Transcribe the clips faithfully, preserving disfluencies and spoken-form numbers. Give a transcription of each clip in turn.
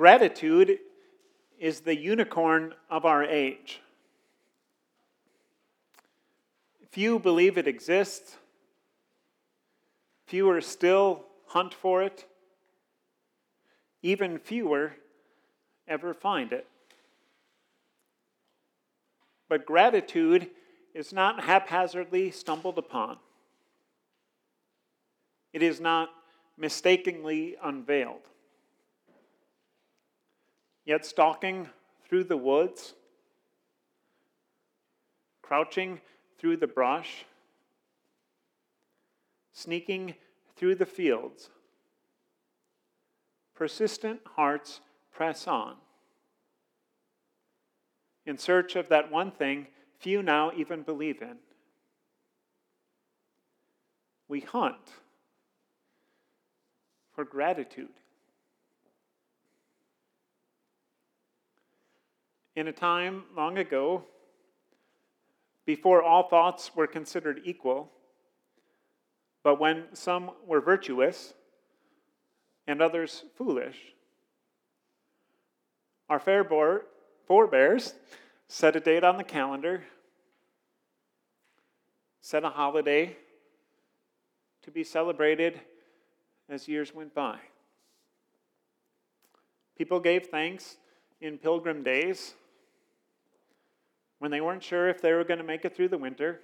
Gratitude is the unicorn of our age. Few believe it exists. Fewer still hunt for it. Even fewer ever find it. But gratitude is not haphazardly stumbled upon. It is not mistakenly unveiled. Yet stalking through the woods, crouching through the brush, sneaking through the fields, persistent hearts press on, in search of that one thing few now even believe in. We hunt for gratitude. In a time long ago, before all thoughts were considered equal, but when some were virtuous and others foolish, our fair forebears set a date on the calendar, set a holiday to be celebrated as years went by. People gave thanks in pilgrim days when they weren't sure if they were going to make it through the winter,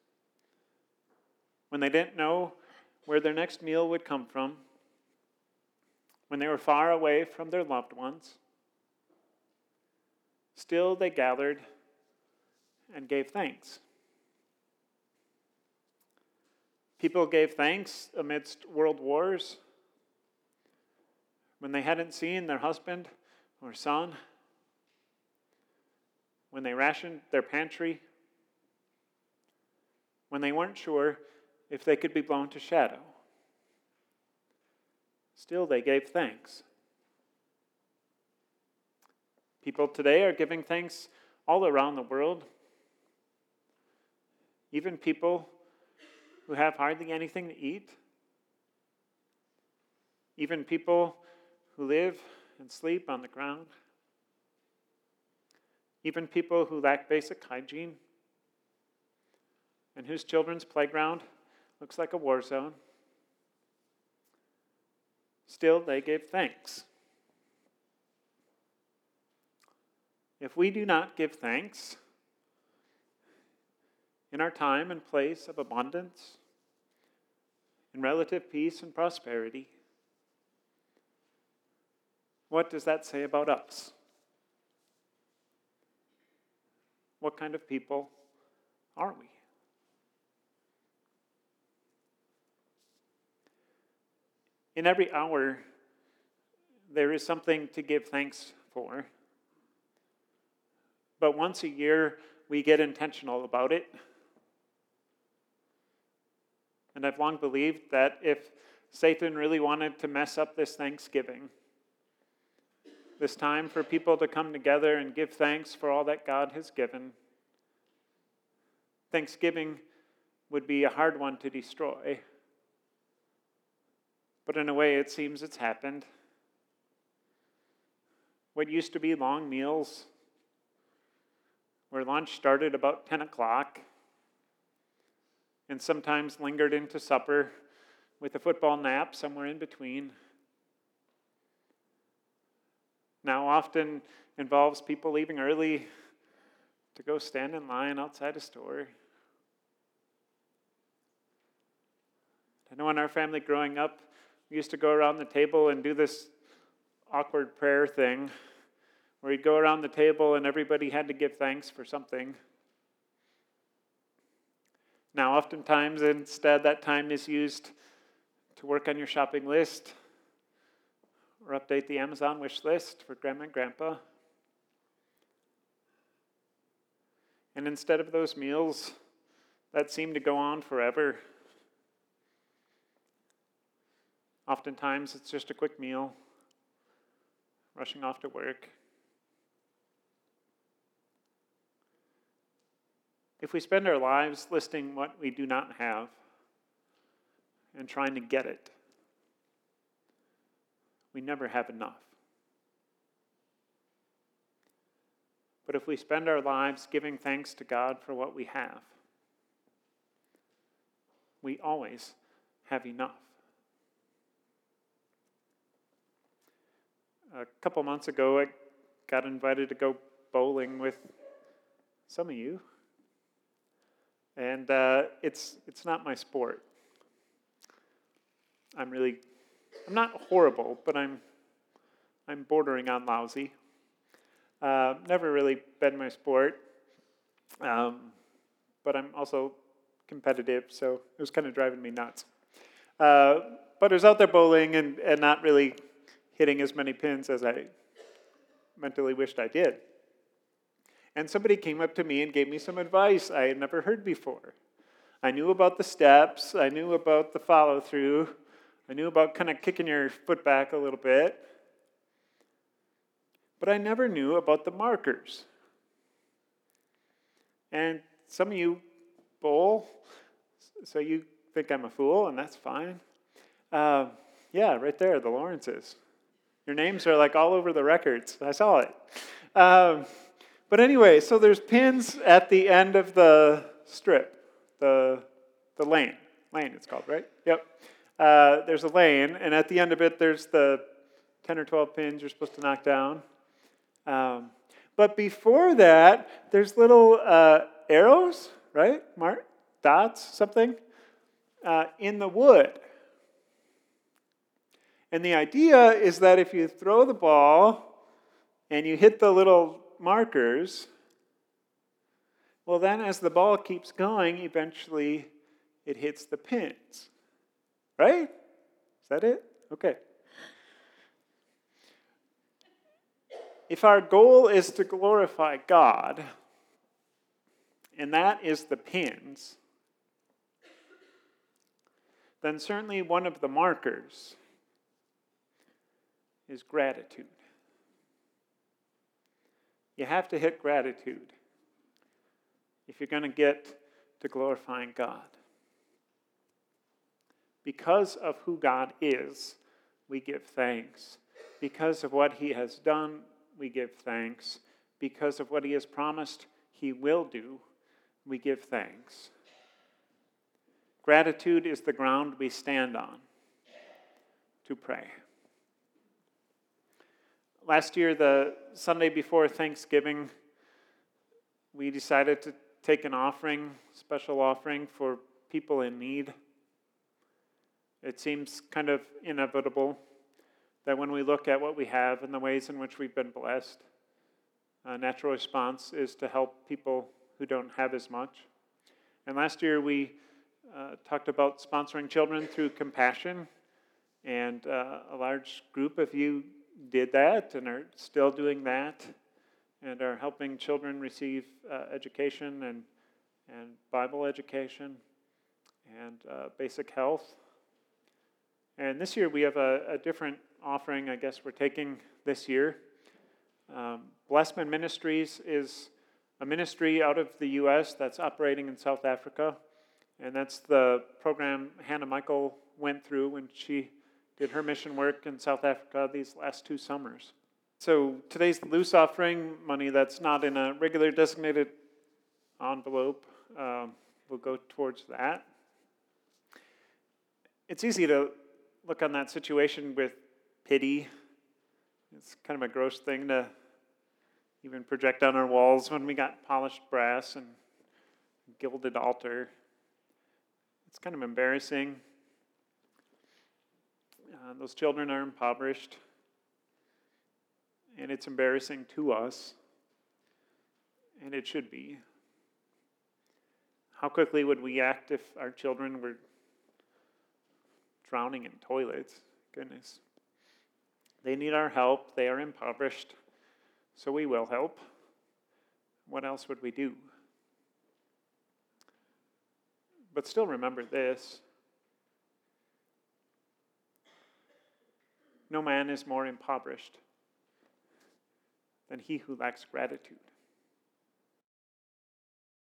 when they didn't know where their next meal would come from, when they were far away from their loved ones. Still they gathered and gave thanks. People gave thanks amidst world wars, when they hadn't seen their husband or son, when they rationed their pantry, when they weren't sure if they could be blown to shadow. Still they gave thanks. People today are giving thanks all around the world. Even people who have hardly anything to eat. Even people who live and sleep on the ground. Even people who lack basic hygiene and whose children's playground looks like a war zone. Still, they gave thanks. If we do not give thanks in our time and place of abundance, in relative peace and prosperity, what does that say about us? What kind of people are we? In every hour, there is something to give thanks for. But once a year, we get intentional about it. And I've long believed that if Satan really wanted to mess up this Thanksgiving, this time for people to come together and give thanks for all that God has given, Thanksgiving would be a hard one to destroy. But in a way, it seems it's happened. What used to be long meals, where lunch started about ten o'clock and sometimes lingered into supper with a football nap somewhere in between, now often involves people leaving early to go stand in line outside a store. I know in our family growing up, we used to go around the table and do this awkward prayer thing where you'd go around the table and everybody had to give thanks for something. Now, oftentimes, instead, that time is used to work on your shopping list or update the Amazon wish list for Grandma and Grandpa. And instead of those meals that seem to go on forever, oftentimes it's just a quick meal, rushing off to work. If we spend our lives listing what we do not have and trying to get it, we never have enough. if we spend our lives giving thanks to God for what we have, we always have enough. A couple months ago, I got invited to go bowling with some of you. And uh, it's it's not my sport. I'm really, I'm not horrible, but I'm I'm bordering on lousy. Uh, never really been my sport, um, but I'm also competitive, so it was kind of driving me nuts. Uh, but I was out there bowling and, and not really hitting as many pins as I mentally wished I did. And somebody came up to me and gave me some advice I had never heard before. I knew about the steps, I knew about the follow-through, I knew about kind of kicking your foot back a little bit, but I never knew about the markers. And some of you bowl, so you think I'm a fool, and that's fine. Uh, yeah, right there, the Lawrences. Your names are like all over the records. I saw it. Um, but anyway, so there's pins at the end of the strip, the the lane. Lane it's called, right? Yep. Uh, there's a lane, and at the end of it, there's the ten or twelve pins you're supposed to knock down. Um, but before that, there's little uh, arrows, right? Mark, dots, something, uh, in the wood. And the idea is that if you throw the ball and you hit the little markers, well then as the ball keeps going, eventually it hits the pins. Right? Is that it? Okay. If our goal is to glorify God, and that is the pins, then certainly one of the markers is gratitude. You have to hit gratitude if you're going to get to glorifying God. Because of who God is, we give thanks. Because of what he has done, we give thanks. Because of what he has promised he will do, we give thanks. Gratitude is the ground we stand on to pray. Last year, the Sunday before Thanksgiving, we decided to take an offering, special offering for people in need. It seems kind of inevitable that when we look at what we have and the ways in which we've been blessed, a natural response is to help people who don't have as much. And last year we uh, talked about sponsoring children through compassion, and uh, a large group of you did that and are still doing that and are helping children receive uh, education and, and Bible education and uh, basic health. And this year we have a, a different offering, I guess, we're taking this year. Um, Blessman Ministries is a ministry out of the U S that's operating in South Africa. And that's the program Hannah Michael went through when she did her mission work in South Africa these last two summers. So today's loose offering, money that's not in a regular designated envelope, um, will go towards that. It's easy to look on that situation with pity. It's kind of a gross thing to even project on our walls when we got polished brass and gilded altar. It's kind of embarrassing. Uh, those children are impoverished, and it's embarrassing to us, and it should be. How quickly would we act if our children were drowning in toilets? Goodness. They need our help. They are impoverished, so we will help. What else would we do? But still remember this. No man is more impoverished than he who lacks gratitude.